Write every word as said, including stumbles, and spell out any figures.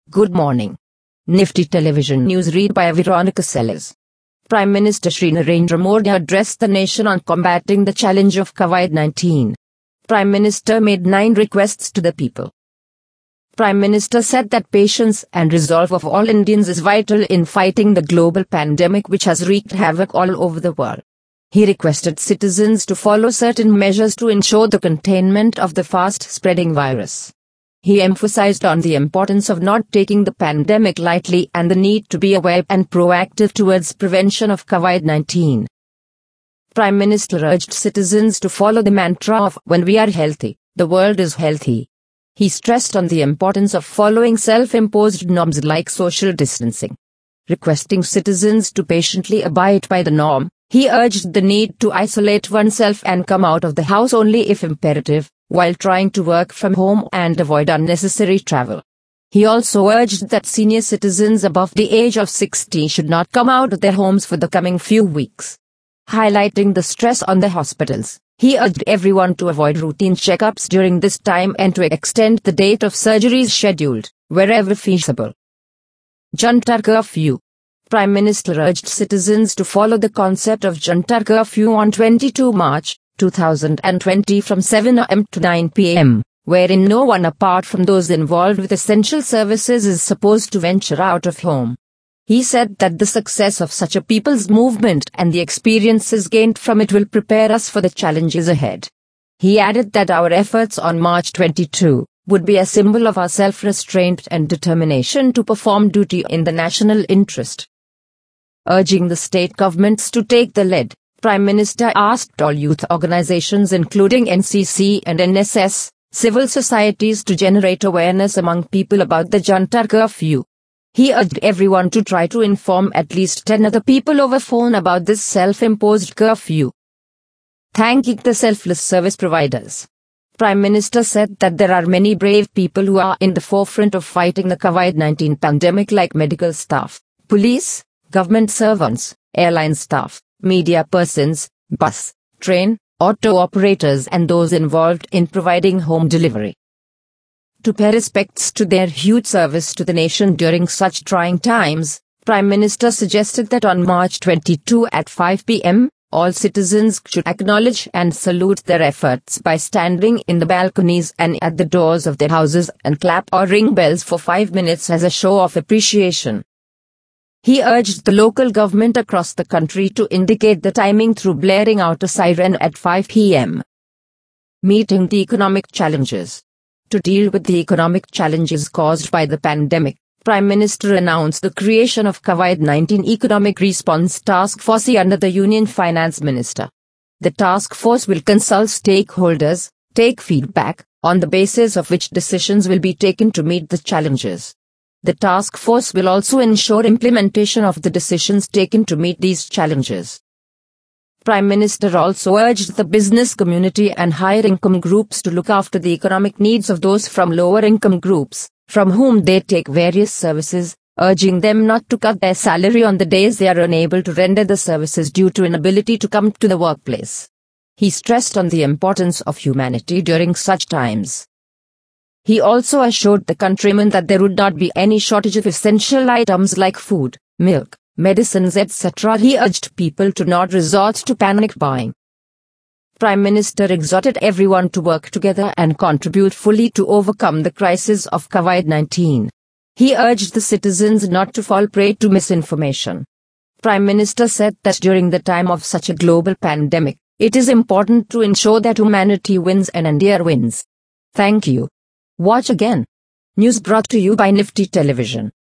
Good morning. Nifty Television News read by Veronica Sellers. Prime Minister Shri Narendra Modi addressed the nation on combating the challenge of COVID nineteen. Prime Minister made nine requests to the people. Prime Minister said that patience and resolve of all Indians is vital in fighting the global pandemic which has wreaked havoc all over the world. He requested citizens to follow certain measures to ensure the containment of the fast-spreading virus. He emphasized on the importance of not taking the pandemic lightly and the need to be aware and proactive towards prevention of COVID nineteen. Prime Minister urged citizens to follow the mantra of "When we are healthy, the world is healthy." He stressed on the importance of following self-imposed norms like social distancing. Requesting citizens to patiently abide by the norm, he urged the need to isolate oneself and come out of the house only if imperative, while trying to work from home and avoid unnecessary travel. He also urged that senior citizens above the age of sixty should not come out of their homes for the coming few weeks. Highlighting the stress on the hospitals, he urged everyone to avoid routine checkups during this time and to extend the date of surgeries scheduled, wherever feasible. Jantar Curfew. Prime Minister urged citizens to follow the concept of Jantar Curfew on twenty-second of March, two thousand twenty from seven a m to nine p m, wherein no one apart from those involved with essential services is supposed to venture out of home. He said that the success of such a people's movement and the experiences gained from it will prepare us for the challenges ahead. He added that our efforts on March twenty-second would be a symbol of our self-restraint and determination to perform duty in the national interest. Urging the state governments to take the lead, Prime Minister asked all youth organizations including N C C and N S S, civil societies to generate awareness among people about the Jantar Curfew. He urged everyone to try to inform at least ten other people over phone about this self-imposed curfew. Thanking the selfless service providers. Prime Minister said that there are many brave people who are in the forefront of fighting the COVID nineteen pandemic like medical staff, police, government servants, airline staff, media persons, bus, train, auto operators and those involved in providing home delivery. To pay respects to their huge service to the nation during such trying times, Prime Minister suggested that on March twenty-second at five p m, all citizens should acknowledge and salute their efforts by standing in the balconies and at the doors of their houses and clap or ring bells for five minutes as a show of appreciation. He urged the local government across the country to indicate the timing through blaring out a siren at five p m Meeting the economic challenges. To deal with the economic challenges caused by the pandemic, Prime Minister announced the creation of COVID nineteen Economic Response Task Force under the Union Finance Minister. The task force will consult stakeholders, take feedback, on the basis of which decisions will be taken to meet the challenges. The task force will also ensure implementation of the decisions taken to meet these challenges. Prime Minister also urged the business community and higher income groups to look after the economic needs of those from lower income groups, from whom they take various services, urging them not to cut their salary on the days they are unable to render the services due to inability to come to the workplace. He stressed on the importance of humanity during such times. He also assured the countrymen that there would not be any shortage of essential items like food, milk, medicines et cetera. He urged people to not resort to panic buying. Prime Minister exhorted everyone to work together and contribute fully to overcome the crisis of COVID nineteen. He urged the citizens not to fall prey to misinformation. Prime Minister said that during the time of such a global pandemic, it is important to ensure that humanity wins and India wins. Thank you. Watch again. News brought to you by Nifty Television.